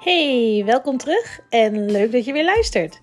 Hey, welkom terug en leuk dat je weer luistert.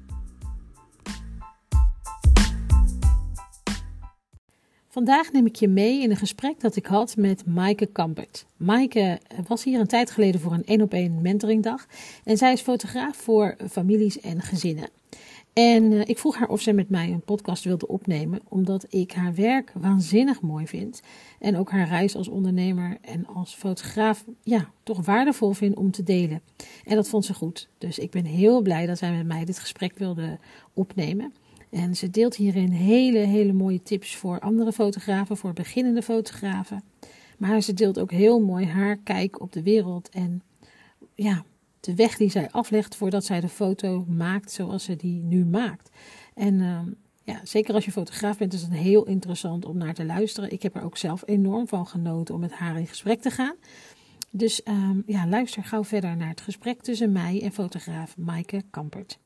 Vandaag neem ik je mee in een gesprek dat ik had met Maaike Kampert. Maaike was hier een tijd geleden voor een 1-op-1 mentoringdag en zij is fotograaf voor families en gezinnen. En ik vroeg haar of zij met mij een podcast wilde opnemen, omdat ik haar werk waanzinnig mooi vind. En ook haar reis als ondernemer en als fotograaf toch waardevol vind om te delen. En dat vond ze goed. Dus ik ben heel blij dat zij met mij dit gesprek wilde opnemen. En ze deelt hierin hele mooie tips voor andere fotografen, voor beginnende fotografen. Maar ze deelt ook heel mooi haar kijk op de wereld en de weg die zij aflegt voordat zij de foto maakt zoals ze die nu maakt. En zeker als je fotograaf bent is het heel interessant om naar te luisteren. Ik heb er ook zelf enorm van genoten om met haar in gesprek te gaan. Dus luister gauw verder naar het gesprek tussen mij en fotograaf Maaike Kampert.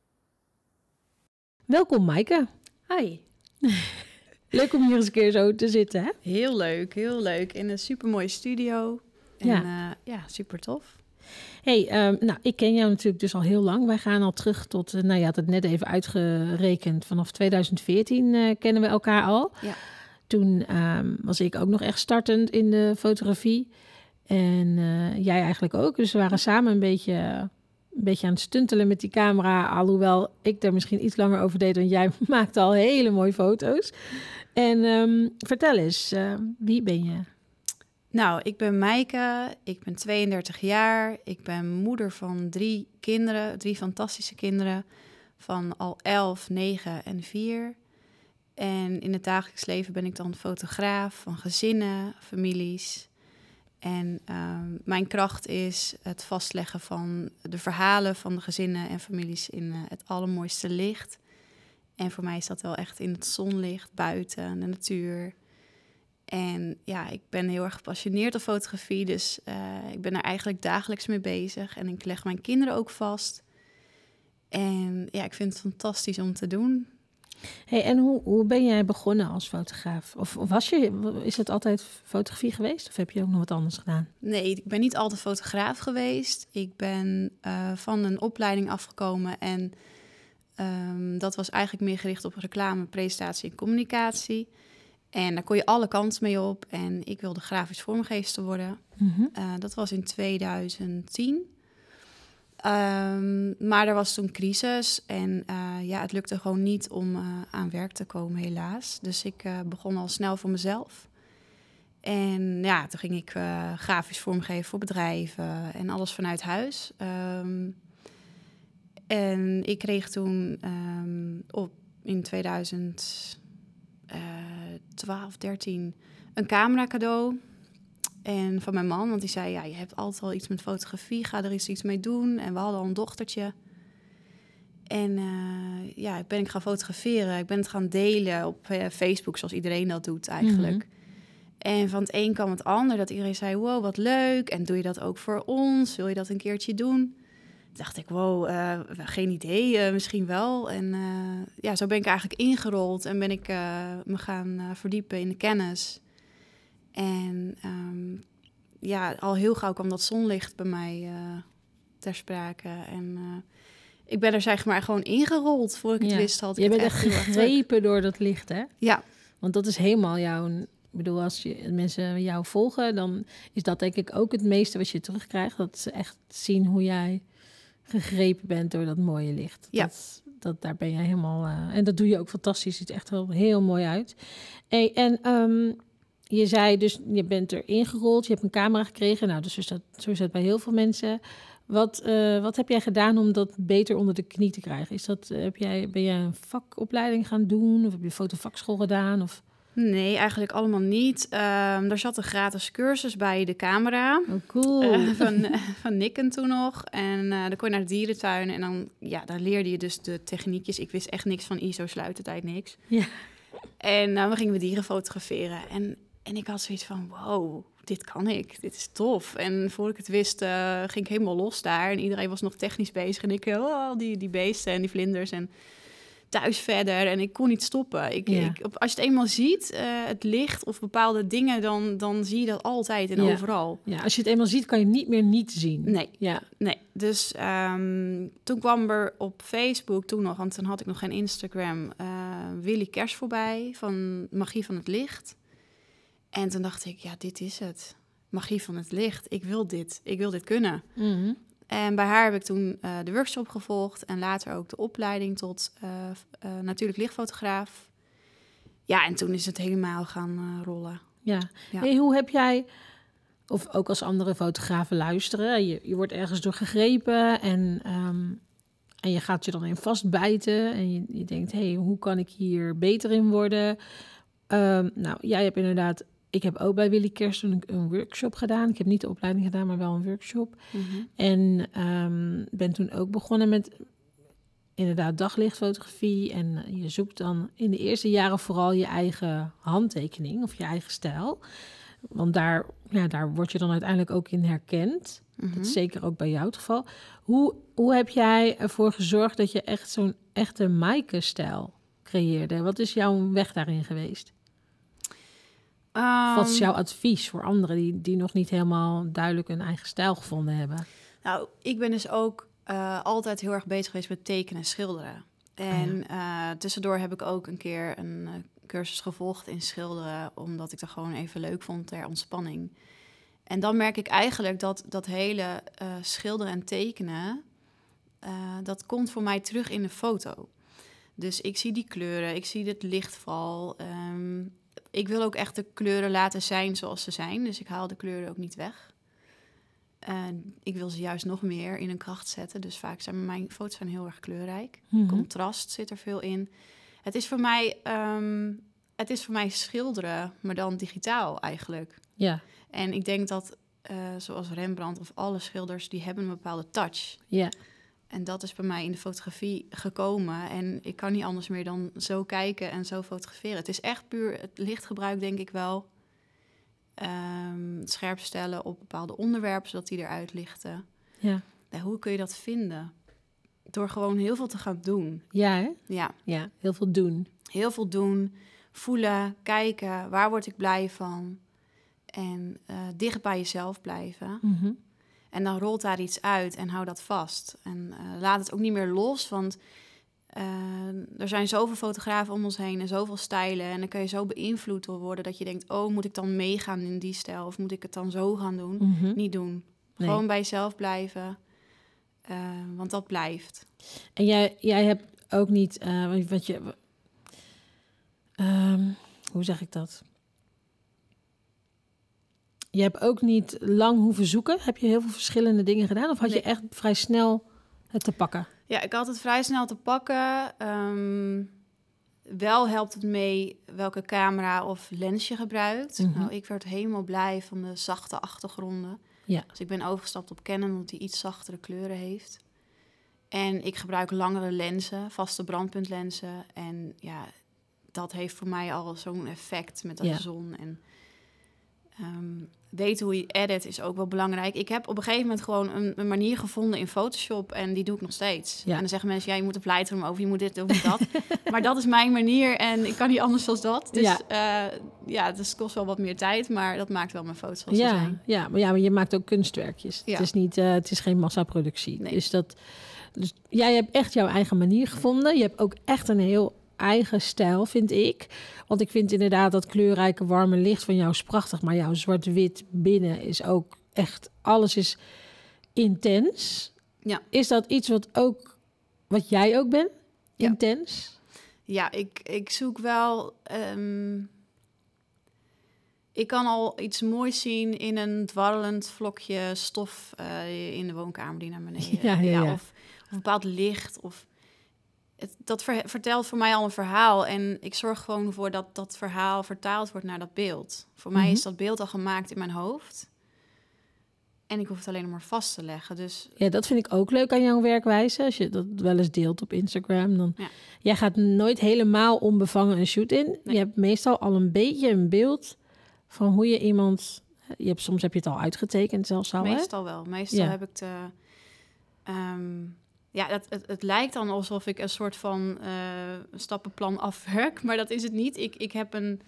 Welkom Maaike. Hi. Leuk om hier eens een keer zo te zitten, hè? Heel leuk. In een supermooie studio. En super tof. Hey, ik ken jou natuurlijk dus al heel lang. Wij gaan al terug tot, je had het net even uitgerekend, vanaf 2014 kennen we elkaar al. Ja. Toen was ik ook nog echt startend in de fotografie. En jij eigenlijk ook. Dus we waren samen een beetje aan het stuntelen met die camera. Alhoewel ik er misschien iets langer over deed dan jij maakte al hele mooie foto's. En vertel eens, wie ben je? Nou, ik ben Maaike. Ik ben 32 jaar. Ik ben moeder van 3 kinderen. 3 fantastische kinderen. Van al 11, 9 en 4. En in het dagelijks leven ben ik dan fotograaf van gezinnen, families. En mijn kracht is het vastleggen van de verhalen van de gezinnen en families in het allermooiste licht. En voor mij is dat wel echt in het zonlicht, buiten, de natuur. En ik ben heel erg gepassioneerd op fotografie, dus ik ben er eigenlijk dagelijks mee bezig. En ik leg mijn kinderen ook vast. En ik vind het fantastisch om te doen. Hey, en hoe ben jij begonnen als fotograaf? Of is het altijd fotografie geweest? Of heb je ook nog wat anders gedaan? Nee, ik ben niet altijd fotograaf geweest. Ik ben van een opleiding afgekomen en dat was eigenlijk meer gericht op reclame, presentatie en communicatie. En daar kon je alle kanten mee op. En ik wilde grafisch vormgeefster worden. Mm-hmm. Dat was in 2010. Maar er was toen crisis. En het lukte gewoon niet om aan werk te komen, helaas. Dus ik begon al snel voor mezelf. En toen ging ik grafisch vormgeven voor bedrijven en alles vanuit huis. En ik kreeg toen in 2012, 13 een camera cadeau. En van mijn man, want die zei, je hebt altijd al iets met fotografie, ga er eens iets mee doen. En we hadden al een dochtertje. En ben ik gaan fotograferen. Ik ben het gaan delen op Facebook, zoals iedereen dat doet eigenlijk. Mm-hmm. En van het een kwam het ander, dat iedereen zei, wow, wat leuk. En doe je dat ook voor ons? Wil je dat een keertje doen? Dacht ik, wow, geen idee, misschien wel. En zo ben ik eigenlijk ingerold en ben ik me gaan verdiepen in de kennis. En al heel gauw kwam dat zonlicht bij mij ter sprake. En ik ben er zeg maar gewoon ingerold voor ik het wist. Je bent echt gegrepen door dat licht, hè? Ja. Want dat is helemaal jouw... Ik bedoel, als mensen jou volgen, dan is dat denk ik ook het meeste wat je terugkrijgt. Dat ze echt zien hoe jij gegrepen bent door dat mooie licht. Ja. Daar ben je helemaal... en dat doe je ook fantastisch. Ziet er echt wel heel mooi uit. Hey, en je zei dus, je bent erin gerold. Je hebt een camera gekregen. Nou, dus zo is dat bij heel veel mensen. Wat heb jij gedaan om dat beter onder de knie te krijgen? Ben jij een vakopleiding gaan doen? Of heb je fotovakschool gedaan? Of... Nee, eigenlijk allemaal niet. Er zat een gratis cursus bij de camera. Oh, cool. Van Nikon toen nog. En dan kon je naar de dierentuin en dan leerde je dus de techniekjes. Ik wist echt niks van ISO, sluitertijd, niks. Ja. En we gingen we dieren fotograferen. En ik had zoiets van, wow, dit kan ik. Dit is tof. En voor ik het wist, ging ik helemaal los daar. En iedereen was nog technisch bezig. En ik, die beesten en die vlinders. En thuis verder en ik kon niet stoppen. Als je het eenmaal ziet, het licht of bepaalde dingen, dan zie je dat altijd en overal. Ja, als je het eenmaal ziet, kan je het niet meer niet zien. Nee. Dus toen kwam er op Facebook toen nog, want toen had ik nog geen Instagram, Willy Kers voorbij van Magie van het Licht. En toen dacht ik, ja, dit is het. Magie van het licht. Ik wil dit kunnen. Mm-hmm. En bij haar heb ik toen de workshop gevolgd en later ook de opleiding tot natuurlijk lichtfotograaf. Ja, en toen is het helemaal gaan rollen. Ja. Hey, hoe heb jij, of ook als andere fotografen luisteren, je wordt ergens door gegrepen en je gaat je dan in vastbijten en je denkt, hey, hoe kan ik hier beter in worden? Jij hebt inderdaad, ik heb ook bij Willy Kers een workshop gedaan. Ik heb niet de opleiding gedaan, maar wel een workshop. Mm-hmm. En ben toen ook begonnen met inderdaad daglichtfotografie. En je zoekt dan in de eerste jaren vooral je eigen handtekening of je eigen stijl. Want daar word je dan uiteindelijk ook in herkend. Mm-hmm. Dat is zeker ook bij jou het geval. Hoe heb jij ervoor gezorgd dat je echt zo'n echte Maaike-stijl creëerde? Wat is jouw weg daarin geweest? Wat is jouw advies voor anderen die nog niet helemaal duidelijk hun eigen stijl gevonden hebben? Nou, ik ben dus ook altijd heel erg bezig geweest met tekenen en schilderen. En tussendoor heb ik ook een keer een cursus gevolgd in schilderen, omdat ik dat gewoon even leuk vond ter ontspanning. En dan merk ik eigenlijk dat hele schilderen en tekenen, dat komt voor mij terug in de foto. Dus ik zie die kleuren, ik zie het lichtval. Ik wil ook echt de kleuren laten zijn zoals ze zijn. Dus ik haal de kleuren ook niet weg. Ik wil ze juist nog meer in een kracht zetten. Dus vaak zijn mijn foto's heel erg kleurrijk. Mm-hmm. Contrast zit er veel in. Het is voor mij schilderen, maar dan digitaal eigenlijk. Ja. En ik denk dat, zoals Rembrandt of alle schilders, die hebben een bepaalde touch. Ja. En dat is bij mij in de fotografie gekomen. En ik kan niet anders meer dan zo kijken en zo fotograferen. Het is echt puur het lichtgebruik, denk ik wel. Het scherp stellen op bepaalde onderwerpen, zodat die eruit lichten. Ja. Hoe kun je dat vinden? Door gewoon heel veel te gaan doen. Ja, hè? Ja, heel veel doen. Heel veel doen, voelen, kijken. Waar word ik blij van? En dicht bij jezelf blijven. Mm-hmm. En dan rolt daar iets uit en hou dat vast. En laat het ook niet meer los, want er zijn zoveel fotografen om ons heen en zoveel stijlen. En dan kun je zo beïnvloed door worden dat je denkt, oh, moet ik dan meegaan in die stijl? Of moet ik het dan zo gaan doen? Mm-hmm. Niet doen. Nee. Gewoon bij jezelf blijven, want dat blijft. En jij hebt ook niet, hoe zeg ik dat? Je hebt ook niet lang hoeven zoeken. Heb je heel veel verschillende dingen gedaan? Of had je echt vrij snel het te pakken? Ja, ik had het vrij snel te pakken. Wel helpt het mee welke camera of lens je gebruikt. Mm-hmm. Nou, ik werd helemaal blij van de zachte achtergronden. Ja. Dus ik ben overgestapt op Canon, omdat die iets zachtere kleuren heeft. En ik gebruik langere lenzen, vaste brandpuntlenzen. En ja, dat heeft voor mij al zo'n effect met de zon. En weten hoe je edit is ook wel belangrijk. Ik heb op een gegeven moment gewoon een manier gevonden in Photoshop en die doe ik nog steeds. Ja. En dan zeggen mensen, ja, je moet een Lightroom over, je moet dit of dat. Maar dat is mijn manier en ik kan niet anders dan dat. Dus het kost wel wat meer tijd, maar dat maakt wel mijn foto's zoals ze zijn. Ja, maar je maakt ook kunstwerkjes. Ja. Het is geen massaproductie. Nee. Dus jij hebt echt jouw eigen manier gevonden. Je hebt ook echt een heel eigen stijl, vind ik. Want ik vind inderdaad dat kleurrijke warme licht van jou is prachtig, maar jouw zwart-wit binnen is ook echt, alles is intens. Ja. Is dat iets wat jij ook bent? Ja. Intens? Ja, ik zoek wel. Ik kan al iets moois zien in een dwarrelend vlokje stof in de woonkamer die naar beneden. Ja. Of een bepaald licht. Dat vertelt voor mij al een verhaal. En ik zorg gewoon voor dat dat verhaal vertaald wordt naar dat beeld. Voor mij is dat beeld al gemaakt in mijn hoofd. En ik hoef het alleen nog maar vast te leggen. Dus ja, dat vind ik ook leuk aan jouw werkwijze. Als je dat wel eens deelt op Instagram, dan... Ja. Jij gaat nooit helemaal onbevangen een shoot in. Nee. Je hebt meestal al een beetje een beeld van hoe je iemand... Soms heb je het al uitgetekend zelfs al, meestal wel. Meestal heb ik Ja, het lijkt dan alsof ik een soort van stappenplan afwerk, maar dat is het niet. Ik heb een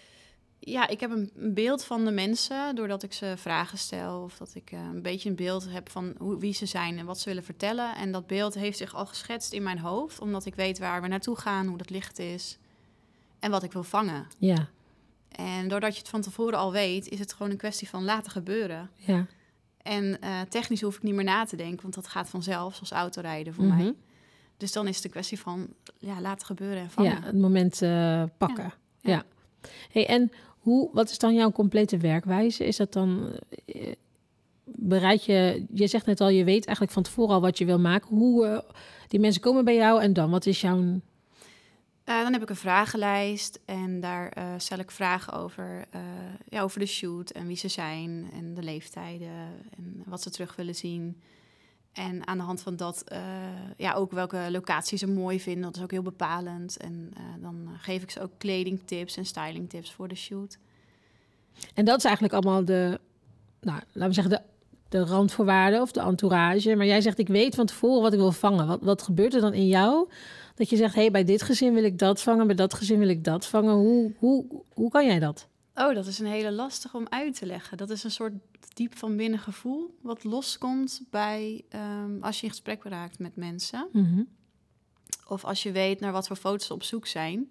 beeld van de mensen, doordat ik ze vragen stel, of dat ik een beetje een beeld heb van wie ze zijn en wat ze willen vertellen. En dat beeld heeft zich al geschetst in mijn hoofd, omdat ik weet waar we naartoe gaan, hoe dat licht is en wat ik wil vangen. Ja. En doordat je het van tevoren al weet, is het gewoon een kwestie van laten gebeuren. Ja. En technisch hoef ik niet meer na te denken, want dat gaat vanzelf, zoals autorijden voor mij. Dus dan is het een kwestie van laten gebeuren en vangen. Ja, het moment pakken. Ja. Hey, en wat is dan jouw complete werkwijze? Is dat dan, bereid je zegt net al, je weet eigenlijk van tevoren al wat je wil maken. Hoe, die mensen komen bij jou en dan, wat is jouw... Dan heb ik een vragenlijst en daar stel ik vragen over de shoot en wie ze zijn en de leeftijden en wat ze terug willen zien. En aan de hand van dat ook welke locaties ze mooi vinden. Dat is ook heel bepalend. En dan geef ik ze ook kledingtips en stylingtips voor de shoot. En dat is eigenlijk allemaal laten we zeggen, de randvoorwaarden of de entourage. Maar jij zegt, ik weet van tevoren wat ik wil vangen. Wat gebeurt er dan in jou? Dat je zegt, bij dit gezin wil ik dat vangen, bij dat gezin wil ik dat vangen. Hoe kan jij dat? Oh, dat is een hele lastige om uit te leggen. Dat is een soort diep van binnen gevoel wat loskomt bij als je in gesprek raakt met mensen. Mm-hmm. Of als je weet naar wat voor foto's ze op zoek zijn.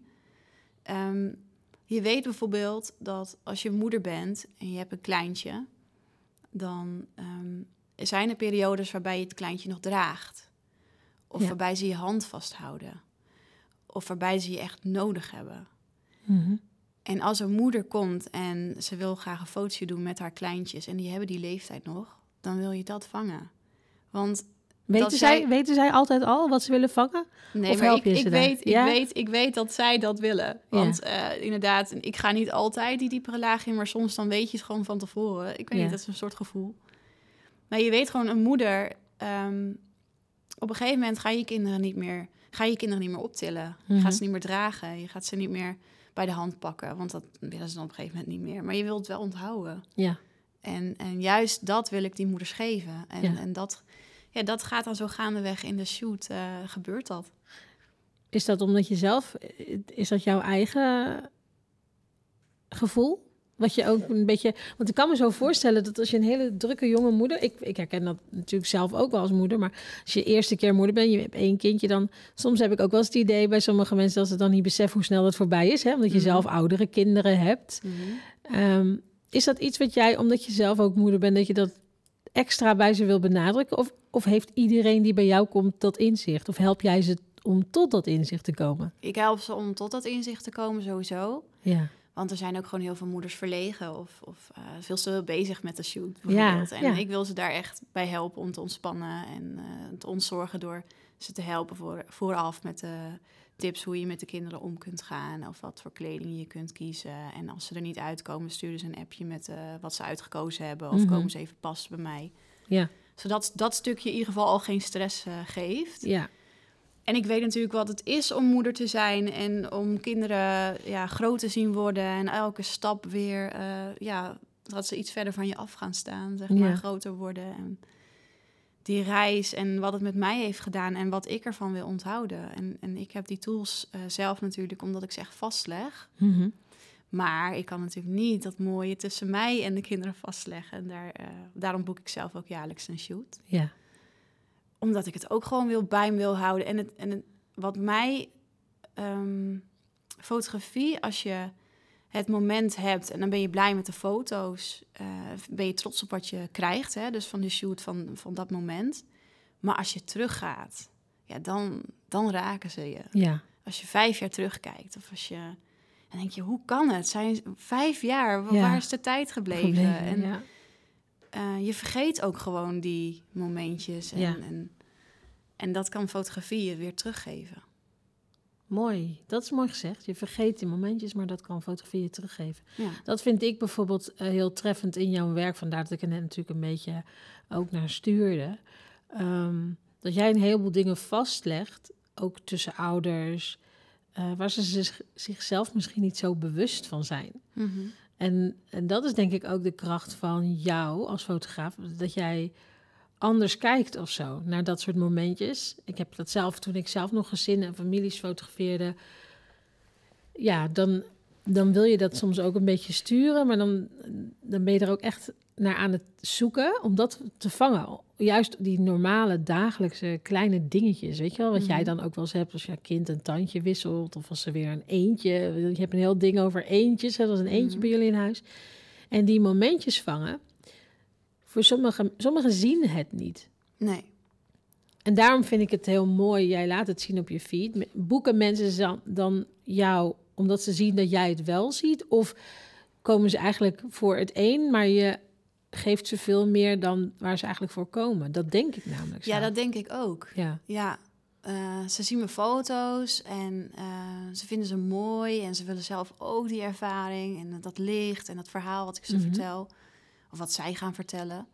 Je weet bijvoorbeeld dat als je moeder bent en je hebt een kleintje, dan zijn er periodes waarbij je het kleintje nog draagt. Of waarbij ze je hand vasthouden. Of waarbij ze je echt nodig hebben. Mm-hmm. En als een moeder komt en ze wil graag een fotootje doen met haar kleintjes en die hebben die leeftijd nog, dan wil je dat vangen. Want weten zij altijd al wat ze willen vangen? Nee, of maar help je ze ik weet dat zij dat willen. Want inderdaad, ik ga niet altijd die diepere laag in, maar soms dan weet je het gewoon van tevoren. Ik weet niet, dat is een soort gevoel. Maar je weet gewoon, een moeder, op een gegeven moment ga je je kinderen niet meer optillen. Mm-hmm. Je gaat ze niet meer dragen. Je gaat ze niet meer bij de hand pakken, want dat willen ze dan op een gegeven moment niet meer. Maar je wilt het wel onthouden. Ja. En juist dat wil ik die moeders geven. En dat gaat dan zo gaandeweg in de shoot, gebeurt dat. Is dat omdat je zelf, is dat jouw eigen gevoel? Wat je ook een beetje... Want ik kan me zo voorstellen dat als je een hele drukke jonge moeder... Ik herken dat natuurlijk zelf ook wel als moeder... maar als je eerste keer moeder bent, je hebt 1 kindje... dan soms heb ik ook wel eens het idee bij sommige mensen... dat ze dan niet beseffen hoe snel dat voorbij is. Hè? Omdat je zelf oudere kinderen hebt. Mm-hmm. Is dat iets wat jij, omdat je zelf ook moeder bent... dat je dat extra bij ze wil benadrukken? Of heeft iedereen die bij jou komt dat inzicht? Of help jij ze om tot dat inzicht te komen? Ik help ze om tot dat inzicht te komen sowieso. Ja. Want er zijn ook gewoon heel veel moeders verlegen of veel te bezig met de shoot bijvoorbeeld. Ik wil ze daar echt bij helpen om te ontspannen en te ontzorgen door ze te helpen vooraf met de tips hoe je met de kinderen om kunt gaan of wat voor kleding je kunt kiezen. En als ze er niet uitkomen, sturen ze een appje met wat ze uitgekozen hebben of komen ze even pas bij mij. Ja. Zodat dat stukje in ieder geval al geen stress geeft. Ja. En ik weet natuurlijk wat het is om moeder te zijn en om kinderen groot te zien worden en elke stap weer dat ze iets verder van je af gaan staan, zeg maar, groter worden. En die reis en wat het met mij heeft gedaan en wat ik ervan wil onthouden. En ik heb die tools zelf natuurlijk omdat ik ze echt vastleg. Mm-hmm. Maar ik kan natuurlijk niet dat mooie tussen mij en de kinderen vastleggen. En daarom boek ik zelf ook jaarlijks een shoot. Ja. Omdat ik het ook gewoon bij me wil houden. En wat mij fotografie, als je het moment hebt en dan ben je blij met de foto's, ben je trots op wat je krijgt, hè? Dus van de shoot van dat moment. Maar als je teruggaat, dan raken ze je. Ja. Als je 5 jaar terugkijkt of als je... Dan denk je, hoe kan het? Zijn 5 jaar, waar is de tijd gebleven? En je vergeet ook gewoon die momentjes. En dat kan fotografie je weer teruggeven. Mooi, dat is mooi gezegd. Je vergeet die momentjes, maar dat kan fotografie je teruggeven. Ja. Dat vind ik bijvoorbeeld heel treffend in jouw werk. Vandaar dat ik er net natuurlijk een beetje ook naar stuurde. Dat jij een heleboel dingen vastlegt, ook tussen ouders... waar ze zichzelf misschien niet zo bewust van zijn. Mm-hmm. En dat is denk ik ook de kracht van jou als fotograaf. Dat jij anders kijkt of zo naar dat soort momentjes. Ik heb dat zelf, toen ik zelf nog gezinnen en families fotografeerde. Ja, dan wil je dat soms ook een beetje sturen, maar dan ben je er ook echt naar aan het zoeken om dat te vangen. Juist die normale dagelijkse kleine dingetjes, weet je wel? Wat jij dan ook wel eens hebt als je kind een tandje wisselt of als er weer een eendje. Je hebt een heel ding over eendjes, zoals een eendje bij jullie in huis. En die momentjes vangen, voor sommigen zien het niet. Nee. En daarom vind ik het heel mooi, jij laat het zien op je feed. Boeken mensen dan jou omdat ze zien dat jij het wel ziet? Of komen ze eigenlijk voor het een, maar je geeft ze veel meer dan waar ze eigenlijk voor komen? Dat denk ik namelijk zo. Ja, dat denk ik ook. Ja. Ze zien mijn foto's en ze vinden ze mooi. En ze willen zelf ook die ervaring en dat licht en dat verhaal wat ik ze vertel. Of wat zij gaan vertellen.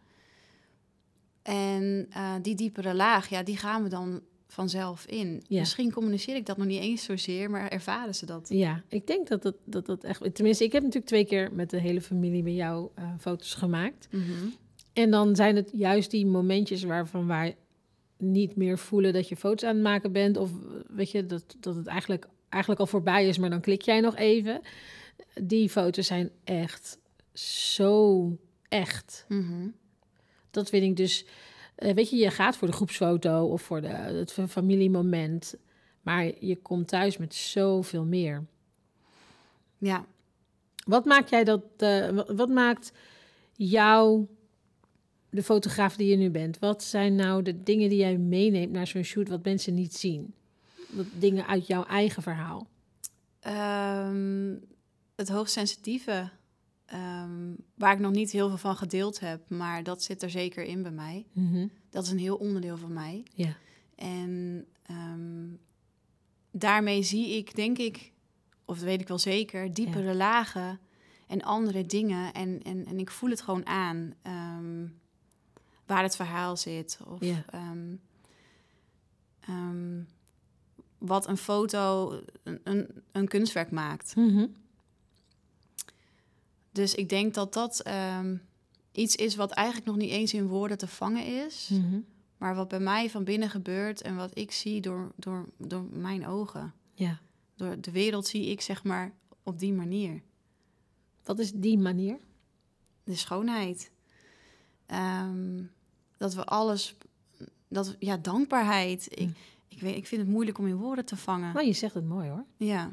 En die diepere laag, ja, die gaan we dan vanzelf in. Ja. Misschien communiceer ik dat nog niet eens zozeer, maar ervaren ze dat. Ja, ik denk dat echt... Tenminste, ik heb natuurlijk 2 keer met de hele familie bij jou foto's gemaakt. Mm-hmm. En dan zijn het juist die momentjes waarvan wij niet meer voelen dat je foto's aan het maken bent. Of weet je, dat het eigenlijk al voorbij is, maar dan klik jij nog even. Die foto's zijn echt zo echt. Mm-hmm. Dat vind ik dus... weet je, je gaat voor de groepsfoto of voor het familiemoment. Maar je komt thuis met zoveel meer. Ja. Wat maakt jij wat maakt jou de fotograaf die je nu bent? Wat zijn nou de dingen die jij meeneemt naar zo'n shoot wat mensen niet zien? Wat dingen uit jouw eigen verhaal? Het hoogsensitieve, waar ik nog niet heel veel van gedeeld heb, maar dat zit er zeker in bij mij. Mm-hmm. Dat is een heel onderdeel van mij. Ja. En daarmee zie ik, denk ik, of dat weet ik wel zeker, diepere lagen en andere dingen. En ik voel het gewoon aan waar het verhaal zit. Of wat een foto een kunstwerk maakt. Mm-hmm. Dus ik denk dat dat iets is wat eigenlijk nog niet eens in woorden te vangen is. Mm-hmm. Maar wat bij mij van binnen gebeurt en wat ik zie door mijn ogen. Ja. Door de wereld zie ik, zeg maar, op die manier. Wat is die manier? De schoonheid. Dat we alles... dankbaarheid. Ik vind het moeilijk om in woorden te vangen. Nou, je zegt het mooi hoor. Ja.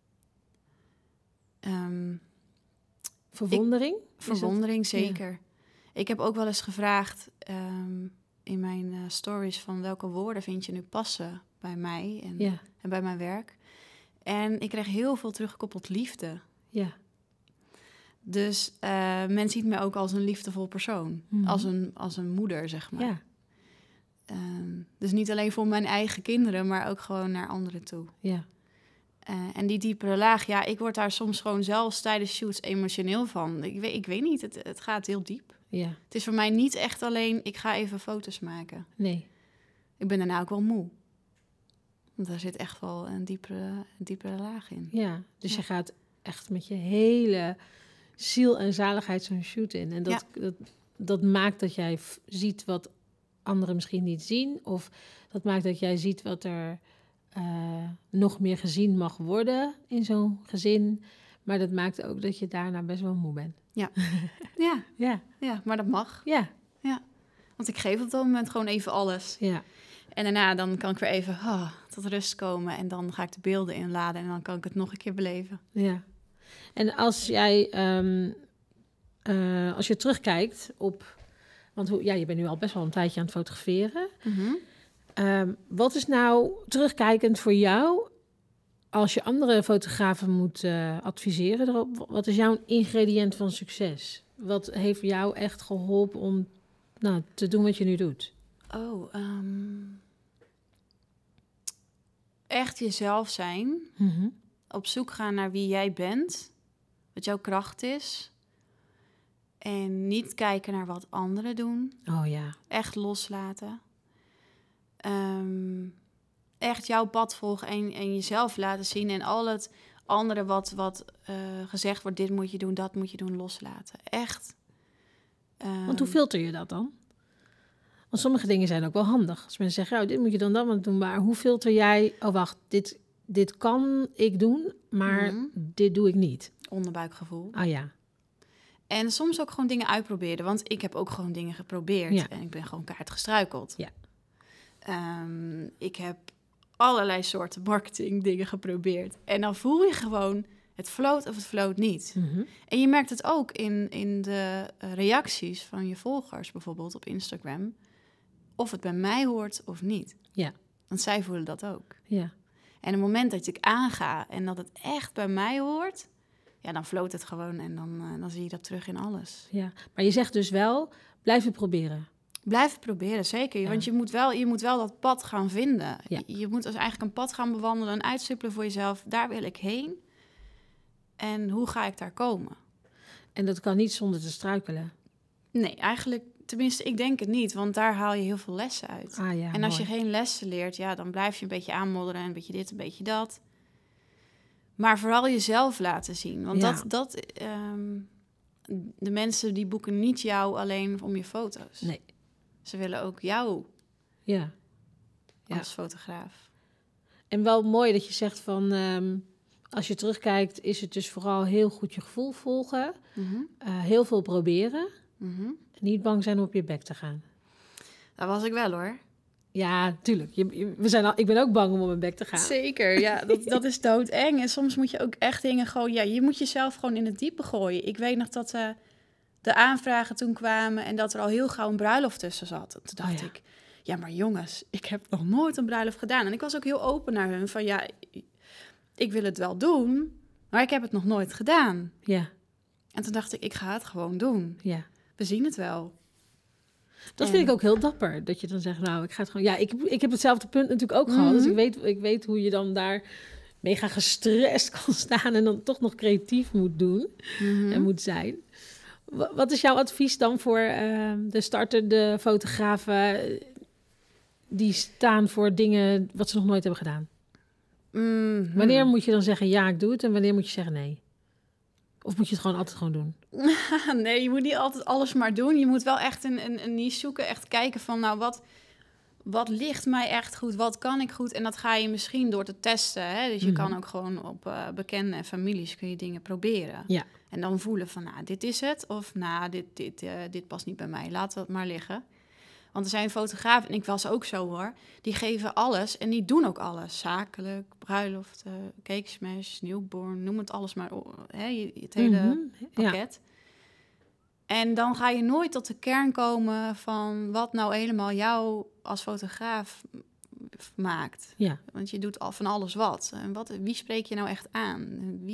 Verwondering? Verwondering, zeker. Ja. Ik heb ook wel eens gevraagd in mijn stories van welke woorden vind je nu passen bij mij en bij mijn werk. En ik kreeg heel veel teruggekoppeld liefde. Ja. Dus men ziet me ook als een liefdevol persoon. Mm-hmm. Als een moeder, zeg maar. Ja. Dus niet alleen voor mijn eigen kinderen, maar ook gewoon naar anderen toe. Ja. En die diepere laag, ja, ik word daar soms gewoon zelfs tijdens shoots emotioneel van. Ik weet niet, het gaat heel diep. Ja. Het is voor mij niet echt alleen, ik ga even foto's maken. Nee. Ik ben daarna ook wel moe. Want daar zit echt wel een diepere laag in. Ja, dus je gaat echt met je hele ziel en zaligheid zo'n shoot in. En dat maakt dat jij ziet wat anderen misschien niet zien. Of dat maakt dat jij ziet wat er nog meer gezien mag worden in zo'n gezin. Maar dat maakt ook dat je daarna best wel moe bent. Ja. Ja, maar dat mag. Ja. Want ik geef op dat moment gewoon even alles. Ja. En daarna dan kan ik weer even tot rust komen. En dan ga ik de beelden inladen en dan kan ik het nog een keer beleven. Ja. En als jij, als je terugkijkt op... Want je bent nu al best wel een tijdje aan het fotograferen. Mm-hmm. Wat is nou terugkijkend voor jou als je andere fotografen moet adviseren erop? Wat is jouw ingrediënt van succes? Wat heeft jou echt geholpen om te doen wat je nu doet? Echt jezelf zijn. Mm-hmm. Op zoek gaan naar wie jij bent. Wat jouw kracht is. En niet kijken naar wat anderen doen. Oh ja. Echt loslaten. Echt jouw pad volgen en jezelf laten zien. En al het andere wat gezegd wordt, dit moet je doen, dat moet je doen, loslaten. Echt. Want hoe filter je dat dan? Want sommige dingen zijn ook wel handig. Als mensen zeggen, dit moet je dan maar doen. Maar hoe filter jij... Oh, wacht, dit kan ik doen, maar dit doe ik niet. Onderbuikgevoel. Ah ja. En soms ook gewoon dingen uitproberen. Want ik heb ook gewoon dingen geprobeerd. Ja. En ik ben gewoon kaart gestruikeld. Ja. Ik heb allerlei soorten marketing dingen geprobeerd. En dan voel je gewoon, het floot of het floot niet. Mm-hmm. En je merkt het ook in de reacties van je volgers, bijvoorbeeld op Instagram. Of het bij mij hoort of niet. Ja. Want zij voelen dat ook. Ja. En op het moment dat ik aanga en dat het echt bij mij hoort... ja, dan floot het gewoon en dan zie je dat terug in alles. Ja. Maar je zegt dus wel, blijven proberen. Blijf proberen, zeker. Ja. Want je moet wel dat pad gaan vinden. Ja. Je moet dus eigenlijk een pad gaan bewandelen en uitstippelen voor jezelf. Daar wil ik heen. En hoe ga ik daar komen? En dat kan niet zonder te struikelen. Nee, eigenlijk, tenminste, ik denk het niet. Want daar haal je heel veel lessen uit. Ah, ja, en als mooi. je geen lessen leert, ja, dan blijf je een beetje aanmodderen. Een beetje dit, een beetje dat. Maar vooral jezelf laten zien. Want Ja. de mensen die boeken niet jou alleen om je foto's. Nee. Ze willen ook jou Ja. Ja. als fotograaf. En wel mooi dat je zegt van... als je terugkijkt, is het dus vooral heel goed je gevoel volgen. Heel veel proberen. Niet bang zijn om op je bek te gaan. Dat was ik wel, hoor. Ja, tuurlijk. Ik ben ook bang om op mijn bek te gaan. Zeker, ja. Dat is doodeng. En soms moet je ook echt dingen gewoon... ja, je moet jezelf gewoon in het diepe gooien. Ik weet nog dat de aanvragen toen kwamen... en dat er al heel gauw een bruiloft tussen zat. En toen dacht ik... ja, maar jongens, ik heb nog nooit een bruiloft gedaan. En ik was ook heel open naar hun van... ja, ik wil het wel doen, maar ik heb het nog nooit gedaan. Ja. En toen dacht ik ga het gewoon doen. Ja. We zien het wel. Dat vind ik ook heel dapper. Dat je dan zegt, nou, ik ga het gewoon... Ja, ik heb hetzelfde punt natuurlijk ook gehad. Dus ik weet hoe je dan daar mega gestrest kan staan... en dan toch nog creatief moet doen en moet zijn. Wat is jouw advies dan voor de startende fotografen... die staan voor dingen wat ze nog nooit hebben gedaan? Wanneer moet je dan zeggen, ja, ik doe het... en wanneer moet je zeggen, nee? Of moet je het gewoon altijd gewoon doen? Nee, je moet niet altijd alles maar doen. Je moet wel echt een niche zoeken. Echt kijken van, nou, wat ligt mij echt goed? Wat kan ik goed? En dat ga je misschien door te testen. Hè? Dus je kan ook gewoon op bekende en families kun je dingen proberen. Ja. En dan voelen van, nou, dit is het. Of, nou, dit past niet bij mij. Laten we het maar liggen. Want er zijn fotografen, en ik was ook zo, hoor... die geven alles en die doen ook alles. Zakelijk, bruiloften, cake smash, newborn, noem het alles maar. Het hele pakket. Ja. En dan ga je nooit tot de kern komen van... wat nou helemaal jou als fotograaf maakt. Ja. Want je doet al van alles wat. En wie spreek je nou echt aan?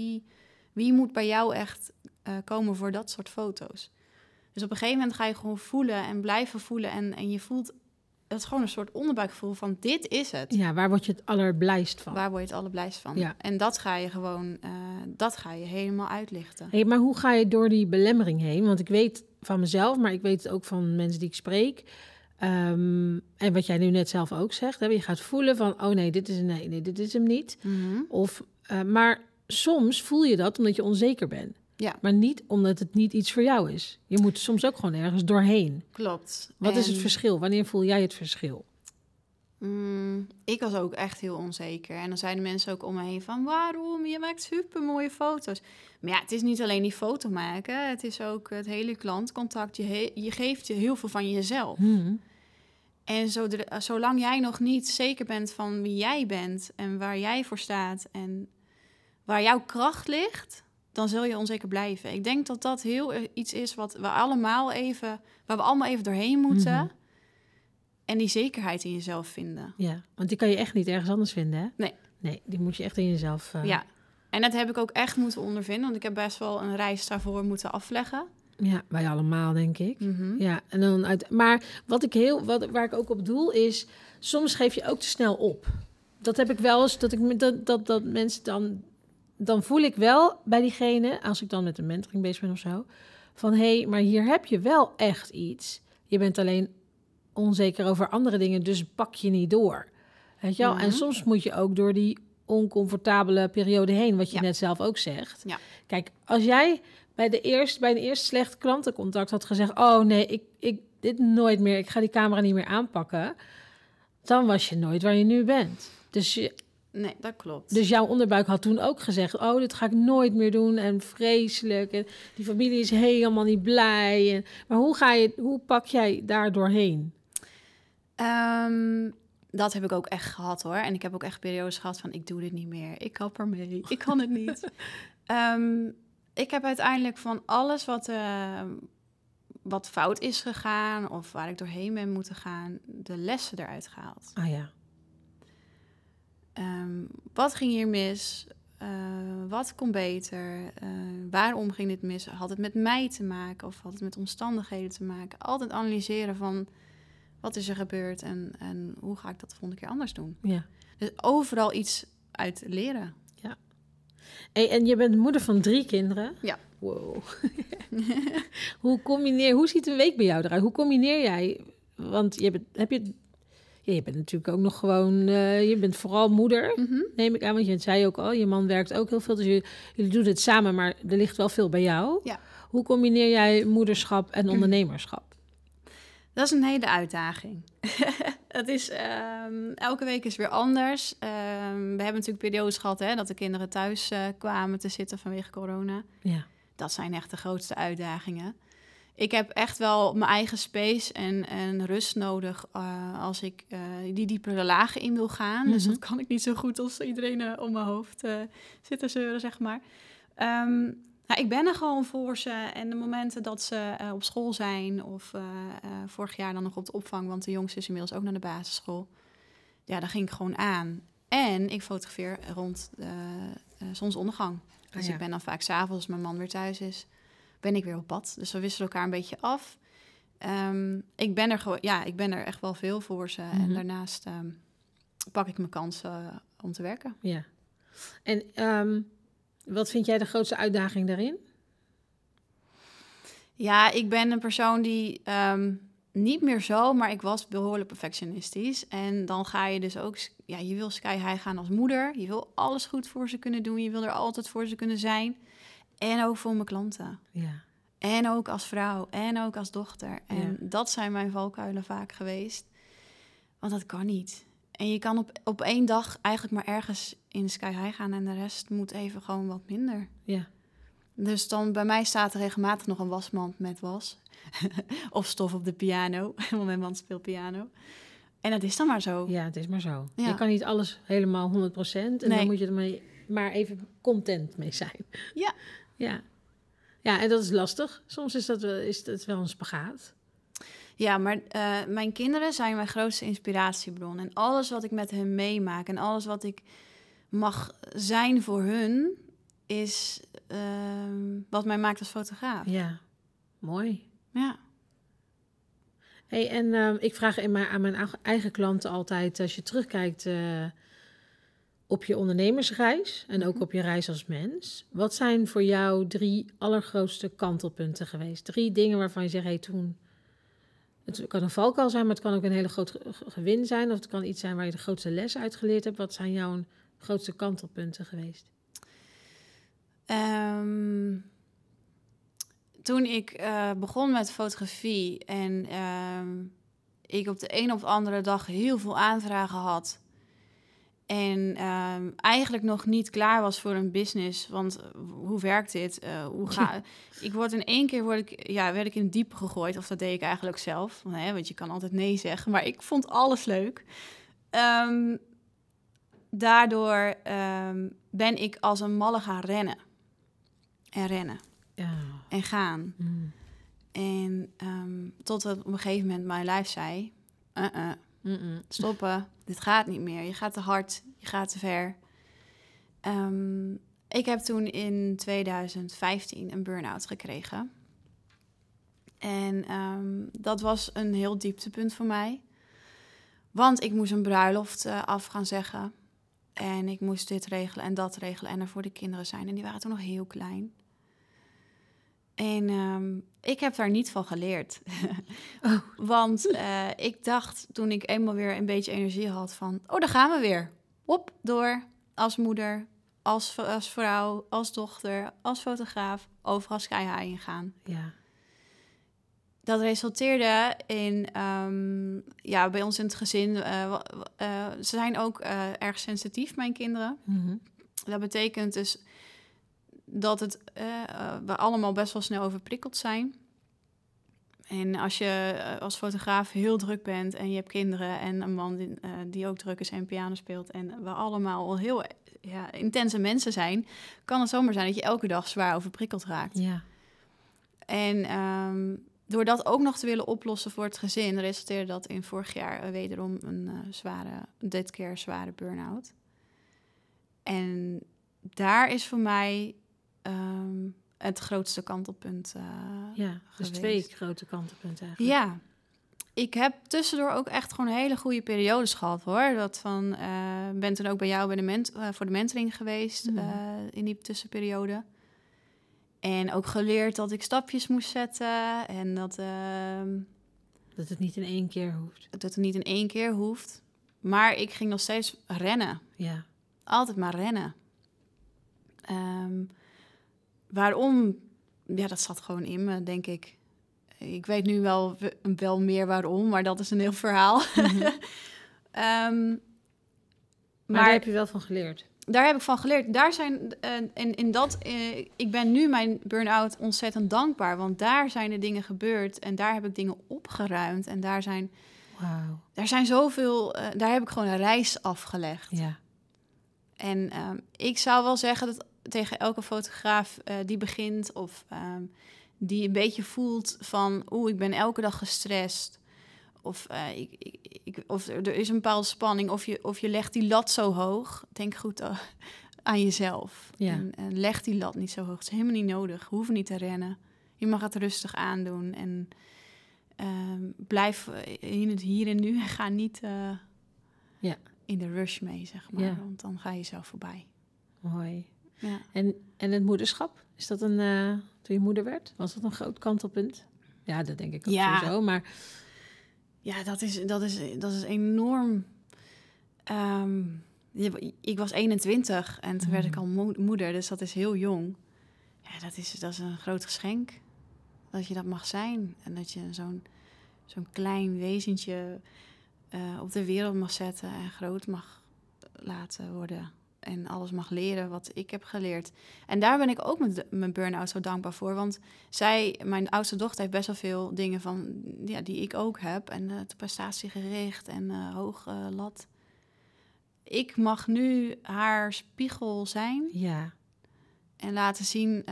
Wie moet bij jou echt komen voor dat soort foto's? Dus op een gegeven moment ga je gewoon voelen en blijven voelen. En je voelt, dat is gewoon een soort onderbuikgevoel van dit is het. Ja, waar word je het allerblijst van? Waar word je het allerblijst van? Ja. En dat ga je gewoon, dat ga je helemaal uitlichten. Hey, maar hoe ga je door die belemmering heen? Want ik weet van mezelf, maar ik weet het ook van mensen die ik spreek. En wat jij nu net zelf ook zegt. Hè? Je gaat voelen van, oh nee, dit is hem niet. Maar soms voel je dat omdat je onzeker bent. Ja. Maar niet omdat het niet iets voor jou is. Je moet soms ook gewoon ergens doorheen. Klopt. Wat is het verschil? Wanneer voel jij het verschil? Ik was ook echt heel onzeker. En dan zeiden mensen ook om me heen van... waarom? Je maakt supermooie foto's. Maar ja, het is niet alleen die foto maken. Het is ook het hele klantcontact. Je geeft je heel veel van jezelf. En zolang jij nog niet zeker bent van wie jij bent... en waar jij voor staat en waar jouw kracht ligt... dan zul je onzeker blijven. Ik denk dat dat heel iets is waar we allemaal even doorheen moeten... En die zekerheid in jezelf vinden. Ja, want die kan je echt niet ergens anders vinden, hè? Nee, die moet je echt in jezelf... Ja, en dat heb ik ook echt moeten ondervinden. Want ik heb best wel een reis daarvoor moeten afleggen. Ja, wij allemaal, denk ik. Ja, en dan maar waar ik ook op doel is... soms geef je ook te snel op. Dat heb ik wel eens, dat mensen dan voel ik wel bij diegene... als ik dan met een mentoring bezig ben of zo... van hé, maar hier heb je wel echt iets. Je bent alleen... onzeker over andere dingen, dus pak je niet door. Weet je wel? En soms moet je ook door die oncomfortabele periode heen, wat je net zelf ook zegt. Ja. Kijk, als jij bij een eerste slecht klantencontact had gezegd... oh nee, dit nooit meer, ik ga die camera niet meer aanpakken, dan was je nooit waar je nu bent. Nee, dat klopt. Dus jouw onderbuik had toen ook gezegd, oh, dit ga ik nooit meer doen en vreselijk. En die familie is helemaal niet blij. Maar hoe pak jij daar doorheen? Dat heb ik ook echt gehad hoor. En ik heb ook echt periodes gehad van ik doe dit niet meer. Ik kap ermee. Ik kan het niet. Ik heb uiteindelijk van alles wat fout is gegaan of waar ik doorheen ben moeten gaan, de lessen eruit gehaald. Ah ja. Wat ging hier mis? Wat kon beter? Waarom ging dit mis? Had het met mij te maken of had het met omstandigheden te maken? Altijd analyseren van wat is er gebeurd en hoe ga ik dat de volgende keer anders doen? Ja. Dus overal iets uit leren. Ja. Hey, en je bent moeder van 3 kinderen? Ja. Wow. Hoe ziet een week bij jou eruit? Hoe combineer jij? Want je bent natuurlijk ook nog gewoon... je bent vooral moeder, neem ik aan. Want je zei ook al, je man werkt ook heel veel. Dus jullie doen het samen, maar er ligt wel veel bij jou. Ja. Hoe combineer jij moederschap en ondernemerschap? Dat is een hele uitdaging. Het is, elke week is weer anders. We hebben natuurlijk periodes gehad dat de kinderen thuis kwamen te zitten vanwege corona. Ja. Dat zijn echt de grootste uitdagingen. Ik heb echt wel mijn eigen space en rust nodig als ik die diepere lagen in wil gaan. Dus dat kan ik niet zo goed als iedereen om mijn hoofd zit te zeuren, zeg maar. Ik ben er gewoon voor ze. En de momenten dat ze op school zijn of vorig jaar dan nog op de opvang, want de jongste is inmiddels ook naar de basisschool. Ja, daar ging ik gewoon aan. En ik fotografeer rond zonsondergang. Dus ik ben dan vaak 's avonds, als mijn man weer thuis is, ben ik weer op pad. Dus we wisselen elkaar een beetje af. Ik ben er echt wel veel voor ze. En daarnaast pak ik mijn kansen om te werken. Ja. En wat vind jij de grootste uitdaging daarin? Ja, ik ben een persoon die niet meer zo, maar ik was behoorlijk perfectionistisch. En dan ga je dus ook, je wil sky high gaan als moeder. Je wil alles goed voor ze kunnen doen. Je wil er altijd voor ze kunnen zijn. En ook voor mijn klanten. Ja. En ook als vrouw. En ook als dochter. En dat zijn mijn valkuilen vaak geweest. Want dat kan niet. En je kan op 1 dag eigenlijk maar ergens in de sky high gaan. En de rest moet even gewoon wat minder. Ja. Dus dan bij mij staat er regelmatig nog een wasmand met was. Of stof op de piano. Want mijn man speelt piano. En dat is dan maar zo. Ja, het is maar zo. Ja. Je kan niet alles helemaal 100%. En dan moet je er maar even content mee zijn. Ja. Ja. Ja, en dat is lastig. Soms is dat wel een spagaat. Ja, maar mijn kinderen zijn mijn grootste inspiratiebron. En alles wat ik met hen meemaak en alles wat ik mag zijn voor hun, is wat mij maakt als fotograaf. Ja, mooi. Ja. Hey, en ik vraag aan mijn eigen klanten altijd, als je terugkijkt op je ondernemersreis en ook op je reis als mens, wat zijn voor jou 3 allergrootste kantelpunten geweest? 3 dingen waarvan je zegt, hey, toen... Het kan een valkuil zijn, maar het kan ook een hele groot gewin zijn. Of het kan iets zijn waar je de grootste les uit geleerd hebt. Wat zijn jouw grootste kantelpunten geweest? Toen ik begon met fotografie en ik op de een of andere dag heel veel aanvragen had. En eigenlijk nog niet klaar was voor een business. Want hoe werkt dit? In 1 keer werd ik in het diepe gegooid. Of dat deed ik eigenlijk zelf. Want je kan altijd nee zeggen. Maar ik vond alles leuk. Daardoor ben ik als een malle gaan rennen. En rennen. Ja. En gaan. En tot op een gegeven moment mijn lijf zei... stoppen, dit gaat niet meer. Je gaat te hard, je gaat te ver. Ik heb toen in 2015 een burn-out gekregen. En dat was een heel dieptepunt voor mij. Want ik moest een bruiloft af gaan zeggen. En ik moest dit regelen en dat regelen. En er voor de kinderen zijn. En die waren toen nog heel klein. En ik heb daar niet van geleerd. Want ik dacht, toen ik eenmaal weer een beetje energie had van... daar gaan we weer. Hop, door. Als moeder, als vrouw, als dochter, als fotograaf. Overal sky high in gaan. Ja. En op een gegeven moment, mijn lijf zei... stoppen, dit gaat niet meer. Je gaat te hard, je gaat te ver. Ik heb toen in 2015 een burn-out gekregen. En dat was een heel dieptepunt voor mij. Want ik moest een bruiloft af gaan zeggen. En ik moest dit regelen en dat regelen. En er voor de kinderen zijn. En die waren toen nog heel klein. En ik heb daar niet van geleerd. Want dat resulteerde in, bij ons in het gezin, ze zijn ook erg sensitief, mijn kinderen. Mm-hmm. Dat betekent dus dat we allemaal best wel snel overprikkeld zijn. En als je als fotograaf heel druk bent en je hebt kinderen en een man die ook druk is en piano speelt en we allemaal al heel intense mensen zijn, kan het zomaar zijn dat je elke dag zwaar overprikkeld raakt. Ja. En door dat ook nog te willen oplossen voor het gezin, resulteerde dat in vorig jaar wederom dit keer zware burn-out. En daar is voor mij het grootste kantelpunt Dus geweest. 2 grote kantelpunten eigenlijk. Ja, ik heb tussendoor ook echt gewoon hele goede periodes gehad, hoor. Ben toen ook bij jou voor de mentoring geweest in die tussenperiode. En ook geleerd dat ik stapjes moest zetten en dat het niet in 1 keer hoeft. dat het niet in 1 keer hoeft. Maar ik ging nog steeds rennen. Ja. Altijd maar rennen. Waarom? Ja, dat zat gewoon in me, denk ik. Ik weet nu wel meer waarom, maar dat is een heel verhaal. Mm-hmm. Maar daar heb je wel van geleerd. Daar heb ik van geleerd. Daar zijn ik ben nu mijn burn-out ontzettend dankbaar, want daar zijn de dingen gebeurd en daar heb ik dingen opgeruimd en daar zijn zoveel. Daar heb ik gewoon een reis afgelegd. Ja. En ik zou wel zeggen dat tegen elke fotograaf die begint of die een beetje voelt van, ik ben elke dag gestrest. Of, of er is een bepaalde spanning, of je legt die lat zo hoog. Denk goed aan jezelf. Ja. En leg die lat niet zo hoog. Het is helemaal niet nodig. We hoeven niet te rennen. Je mag het rustig aandoen. En blijf in het hier en nu. En ga niet in de rush mee, zeg maar. Ja. Want dan ga je zelf voorbij. Mooi. Ja. En het moederschap? Is dat toen je moeder werd? Was dat een groot kantelpunt? Ja, dat denk ik ook sowieso. Maar ja, dat is enorm. Ik was 21 en toen werd ik al moeder, dus dat is heel jong. Ja, dat is een groot geschenk. Dat je dat mag zijn. En dat je zo'n klein wezentje op de wereld mag zetten en groot mag laten worden. En alles mag leren wat ik heb geleerd. En daar ben ik ook met mijn burn-out zo dankbaar voor. Want mijn oudste dochter, heeft best wel veel dingen die ik ook heb. En de prestatiegericht en hoog lat. Ik mag nu haar spiegel zijn. Ja. En laten zien,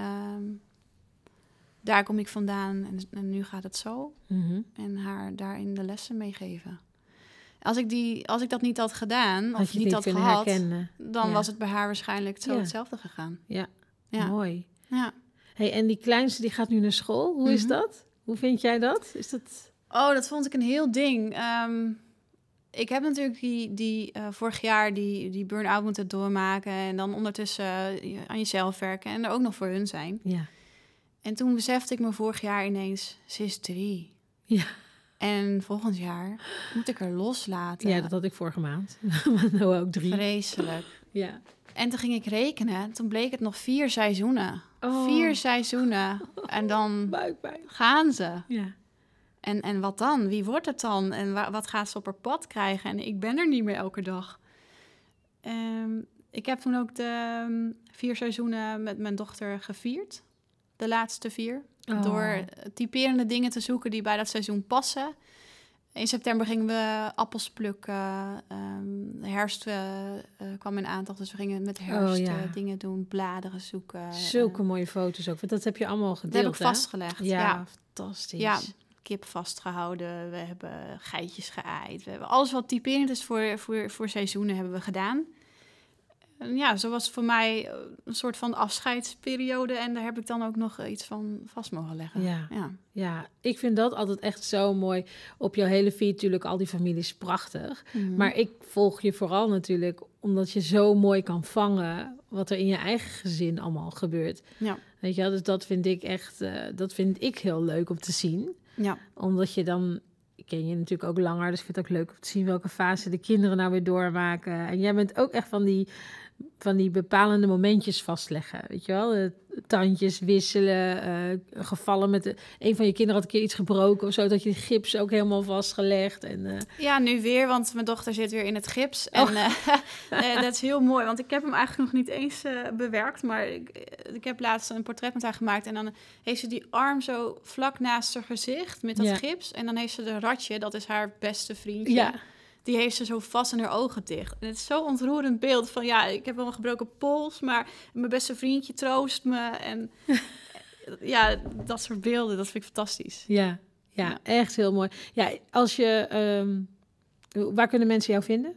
daar kom ik vandaan en nu gaat het zo. Mm-hmm. En haar daarin de lessen meegeven. Als ik dat niet had gedaan, Had of je niet het had niet gehad, herkennen. dan was het bij haar waarschijnlijk hetzelfde gegaan. Ja. Ja. Mooi. Ja. Hey, en die kleinste die gaat nu naar school. Hoe is dat? Hoe vind jij dat? Is dat? Oh, dat vond ik een heel ding. Ik heb natuurlijk vorig jaar die burn-out moeten doormaken en dan ondertussen aan jezelf werken en er ook nog voor hun zijn. Ja. En toen besefte ik me vorig jaar ineens, ze is 3. Ja. En volgend jaar moet ik er loslaten. Ja, dat had ik vorige maand. Maar nu ook 3. Vreselijk. Ja. En toen ging ik rekenen. Toen bleek het nog 4 seizoenen. Oh. 4 seizoenen. En dan Buikpijn. gaan ze. Ja. En wat dan? Wie wordt het dan? En wat gaat ze op haar pad krijgen? En ik ben er niet meer elke dag. Ik heb toen ook de 4 seizoenen met mijn dochter gevierd. De laatste 4. Oh. Door typerende dingen te zoeken die bij dat seizoen passen. In september gingen we appels plukken. De herfst kwam in aantocht, dus we gingen met de herfst dingen doen, bladeren zoeken. Zulke mooie foto's ook, want dat heb je allemaal gedeeld. Dat heb ik vastgelegd. Ja, fantastisch. Ja, kip vastgehouden, we hebben geitjes geëid. We hebben alles wat typerend is voor seizoenen hebben we gedaan. En ja, zo was voor mij een soort van afscheidsperiode. En daar heb ik dan ook nog iets van vast mogen leggen. Ja, ik vind dat altijd echt zo mooi. Op jouw hele feed natuurlijk, al die families, prachtig. Mm-hmm. Maar ik volg je vooral natuurlijk omdat je zo mooi kan vangen wat er in je eigen gezin allemaal gebeurt. Ja. Weet je wel, dus dat vind ik echt, dat vind ik heel leuk om te zien. Ja. Omdat je dan, ik ken je natuurlijk ook langer, dus ik vind het ook leuk om te zien welke fase de kinderen nou weer doormaken. En jij bent ook echt van die van die bepalende momentjes vastleggen. Weet je wel? Tandjes wisselen, gevallen met... een van je kinderen had een keer iets gebroken of zo, dat je die gips ook helemaal vastgelegd. En, Ja, nu weer, want mijn dochter zit weer in het gips. En dat is heel mooi, want ik heb hem eigenlijk nog niet eens bewerkt. Maar ik heb laatst een portret met haar gemaakt. En dan heeft ze die arm zo vlak naast haar gezicht met dat gips. En dan heeft ze de ratje, dat is haar beste vriendje. Ja. Die heeft ze zo vast in haar ogen dicht. En het is zo'n ontroerend beeld van... ja, ik heb wel een gebroken pols, maar mijn beste vriendje troost me. En ja, dat soort beelden, dat vind ik fantastisch. Ja, echt heel mooi. Ja, als je... waar kunnen mensen jou vinden?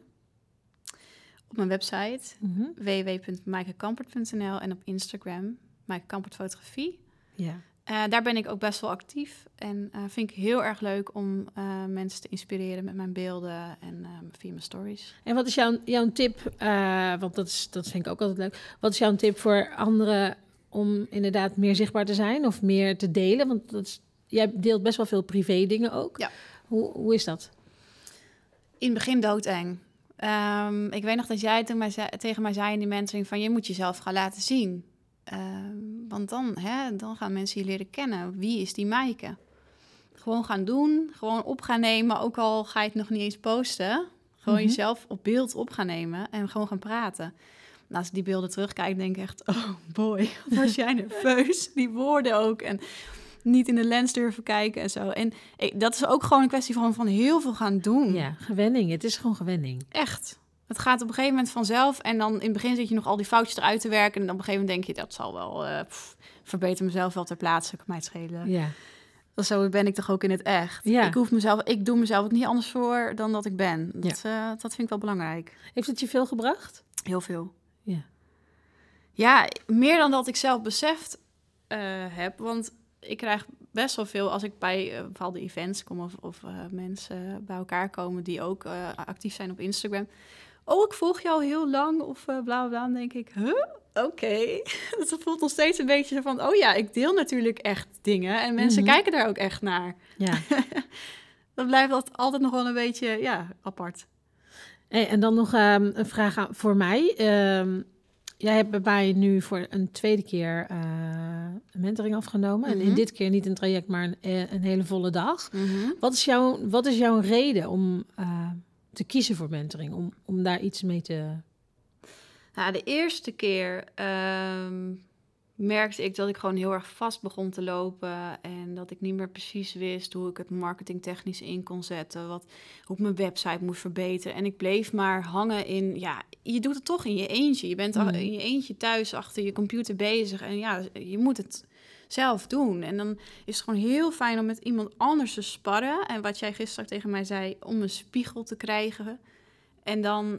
Op mijn website, www.maaikekampert.nl en op Instagram, Maaike Kampert Fotografie. Ja. Daar ben ik ook best wel actief en vind ik heel erg leuk om mensen te inspireren met mijn beelden en via mijn stories. En wat is jouw tip, want dat vind ik ook altijd leuk, wat is jouw tip voor anderen om inderdaad meer zichtbaar te zijn of meer te delen? Want jij deelt best wel veel privé dingen ook. Ja. Hoe is dat? In het begin doodeng. Ik weet nog dat jij tegen mij zei in die mentoring van je moet jezelf gaan laten zien. Want dan gaan mensen je leren kennen. Wie is die Maaike? Gewoon gaan doen, gewoon op gaan nemen. Ook al ga je het nog niet eens posten. Gewoon jezelf op beeld op gaan nemen en gewoon gaan praten. En als ik die beelden terugkijk, denk ik echt... oh boy, wat was jij nerveus. Die woorden ook. En niet in de lens durven kijken en zo. En dat is ook gewoon een kwestie van heel veel gaan doen. Ja, gewenning. Het is gewoon gewenning. Echt. Het gaat op een gegeven moment vanzelf. En dan in het begin zit je nog al die foutjes eruit te werken. En dan op een gegeven moment denk je, dat zal wel... verbeter mezelf wel ter plaatse, kan mij het schelen. Ja. Zo ben ik toch ook in het echt. Ja. Ik doe mezelf het niet anders voor dan dat ik ben. Dat vind ik wel belangrijk. Heeft het je veel gebracht? Heel veel. Ja, meer dan dat ik zelf beseft heb. Want ik krijg best wel veel als ik bij bepaalde events kom of mensen bij elkaar komen die ook actief zijn op Instagram. Oh, ik volg jou heel lang of bla bla bla. Dan denk ik, oké. Het voelt nog steeds een beetje van, oh ja, ik deel natuurlijk echt dingen. En mensen kijken daar ook echt naar. Ja. Dat blijft altijd nog wel een beetje, apart. Hey, en dan nog een vraag voor mij. Jij hebt bij mij nu voor een tweede keer een mentoring afgenomen. En in dit keer niet een traject, maar een hele volle dag. Wat is jouw reden om te kiezen voor mentoring? Om daar iets mee te... Nou, de eerste keer merkte ik dat ik gewoon heel erg vast begon te lopen. En dat ik niet meer precies wist hoe ik het marketingtechnisch in kon zetten. Hoe ik mijn website moest verbeteren. En ik bleef maar hangen in... Ja, je doet het toch in je eentje. Je bent in je eentje thuis achter je computer bezig. En ja, je moet het zelf doen. En dan is het gewoon heel fijn om met iemand anders te sparren. En wat jij gisteren tegen mij zei, om een spiegel te krijgen. En dan...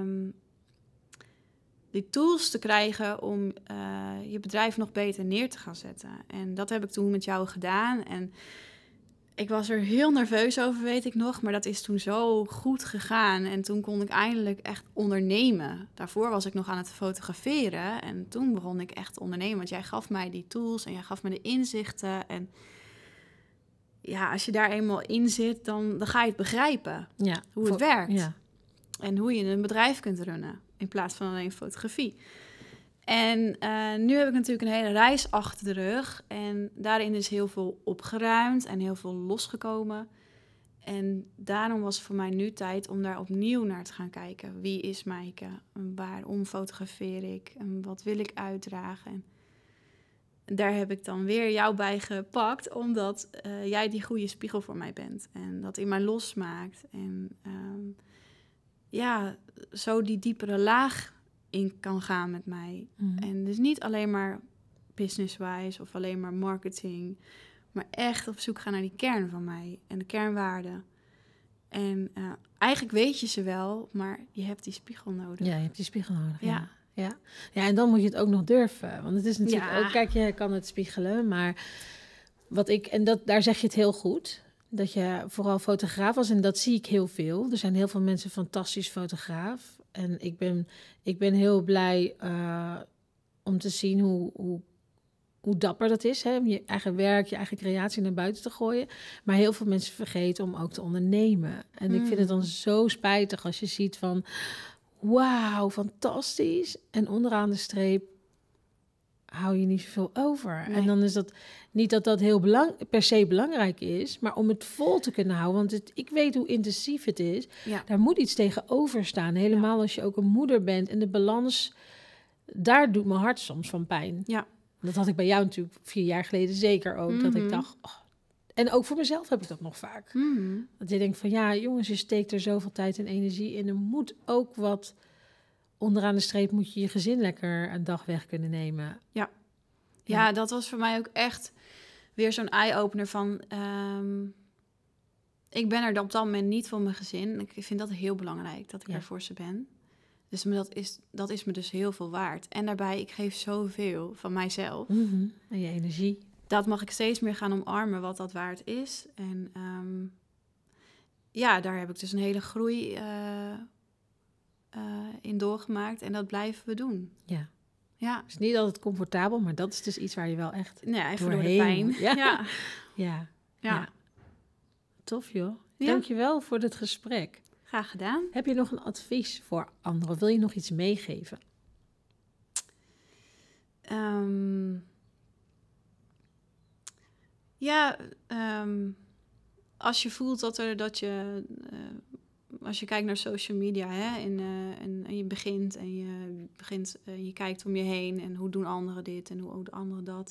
die tools te krijgen om je bedrijf nog beter neer te gaan zetten. En dat heb ik toen met jou gedaan. En ik was er heel nerveus over, weet ik nog. Maar dat is toen zo goed gegaan. En toen kon ik eindelijk echt ondernemen. Daarvoor was ik nog aan het fotograferen. En toen begon ik echt te ondernemen. Want jij gaf mij die tools en jij gaf me de inzichten. En ja, als je daar eenmaal in zit, dan ga je het begrijpen. Ja, hoe het werkt. Ja. En hoe je een bedrijf kunt runnen. In plaats van alleen fotografie. En nu heb ik natuurlijk een hele reis achter de rug. En daarin is heel veel opgeruimd en heel veel losgekomen. En daarom was het voor mij nu tijd om daar opnieuw naar te gaan kijken. Wie is Maaike? Waarom fotografeer ik? En wat wil ik uitdragen? En daar heb ik dan weer jou bij gepakt. Omdat jij die goede spiegel voor mij bent. En dat in mij losmaakt. En... zo die diepere laag in kan gaan met mij. En dus niet alleen maar business-wise of alleen maar marketing, maar echt op zoek gaan naar die kern van mij en de kernwaarden. En eigenlijk weet je ze wel, maar je hebt die spiegel nodig. Ja, je hebt die spiegel nodig, ja, en dan moet je het ook nog durven. Want het is natuurlijk ook, kijk, je kan het spiegelen, maar daar zeg je het heel goed... dat je vooral fotograaf was en dat zie ik heel veel. Er zijn heel veel mensen fantastisch fotograaf. En ik ben heel blij om te zien hoe dapper dat is. Hè? Om je eigen werk, je eigen creatie naar buiten te gooien. Maar heel veel mensen vergeten om ook te ondernemen. En ik vind het dan zo spijtig als je ziet van... wauw, fantastisch. En onderaan de streep hou je niet zoveel over. Nee. En dan is dat niet dat dat heel per se belangrijk is, maar om het vol te kunnen houden. Want ik weet hoe intensief het is. Ja. Daar moet iets tegenover staan. Helemaal als je ook een moeder bent. En de balans, daar doet mijn hart soms van pijn. Ja. Dat had ik bij jou natuurlijk 4 jaar geleden zeker ook. Dat ik dacht, en ook voor mezelf heb ik dat nog vaak. Dat je denkt van, ja jongens, je steekt er zoveel tijd en energie in. Er moet ook wat, onderaan de streep moet je gezin lekker een dag weg kunnen nemen. Ja, dat was voor mij ook echt weer zo'n eye-opener van... ik ben er op dat moment niet voor mijn gezin. Ik vind dat heel belangrijk, dat ik er voor ze ben. Dus dat is me dus heel veel waard. En daarbij, ik geef zoveel van mijzelf. En je energie. Dat mag ik steeds meer gaan omarmen, wat dat waard is. En daar heb ik dus een hele groei in doorgemaakt. En dat blijven we doen. Ja. Ja. Het is niet altijd comfortabel, maar dat is dus iets waar je wel echt Even doorheen door de pijn. moet. Ja. Tof joh. Ja. Dankjewel voor dit gesprek. Graag gedaan. Heb je nog een advies voor anderen? Of wil je nog iets meegeven? Als je voelt als je kijkt naar social media, hè, en je begint en je kijkt om je heen en hoe doen anderen dit en hoe doen anderen dat.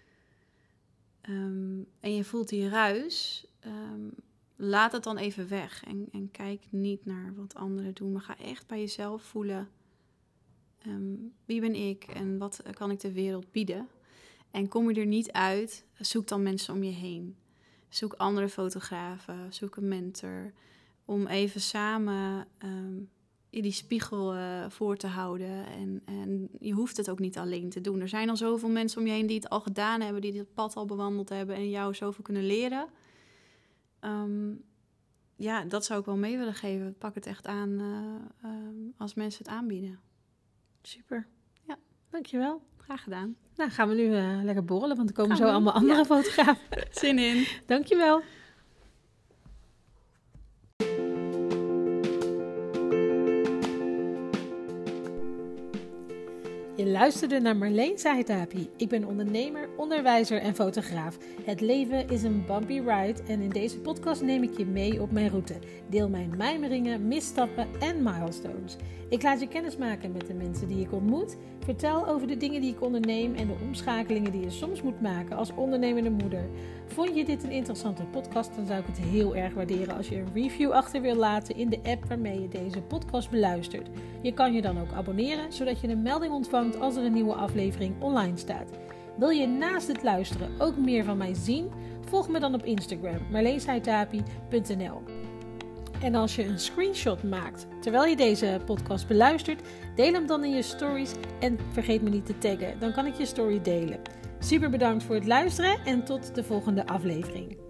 En je voelt die ruis, laat het dan even weg en kijk niet naar wat anderen doen, maar ga echt bij jezelf voelen. Wie ben ik en wat kan ik de wereld bieden? En kom je er niet uit, zoek dan mensen om je heen. Zoek andere fotografen, zoek een mentor. Om even samen die spiegel voor te houden. En je hoeft het ook niet alleen te doen. Er zijn al zoveel mensen om je heen die het al gedaan hebben, die dit pad al bewandeld hebben en jou zoveel kunnen leren. Dat zou ik wel mee willen geven. Pak het echt aan als mensen het aanbieden. Super. Ja. Dankjewel. Graag gedaan. Nou, gaan we nu lekker borrelen, want er komen zo allemaal andere fotografen. Zin in. Dankjewel. Je luisterde naar Marleen Zaitapi. Ik ben ondernemer, onderwijzer en fotograaf. Het leven is een bumpy ride en in deze podcast neem ik je mee op mijn route. Deel mijn mijmeringen, misstappen en milestones. Ik laat je kennis maken met de mensen die ik ontmoet. Vertel over de dingen die ik onderneem en de omschakelingen die je soms moet maken als ondernemende moeder. Vond je dit een interessante podcast, dan zou ik het heel erg waarderen als je een review achter wil laten in de app waarmee je deze podcast beluistert. Je kan je dan ook abonneren, zodat je een melding ontvangt als er een nieuwe aflevering online staat. Wil je naast het luisteren ook meer van mij zien? Volg me dan op Instagram, marleenzaitapi.nl. En als je een screenshot maakt terwijl je deze podcast beluistert, deel hem dan in je stories en vergeet me niet te taggen. Dan kan ik je story delen. Super bedankt voor het luisteren en tot de volgende aflevering.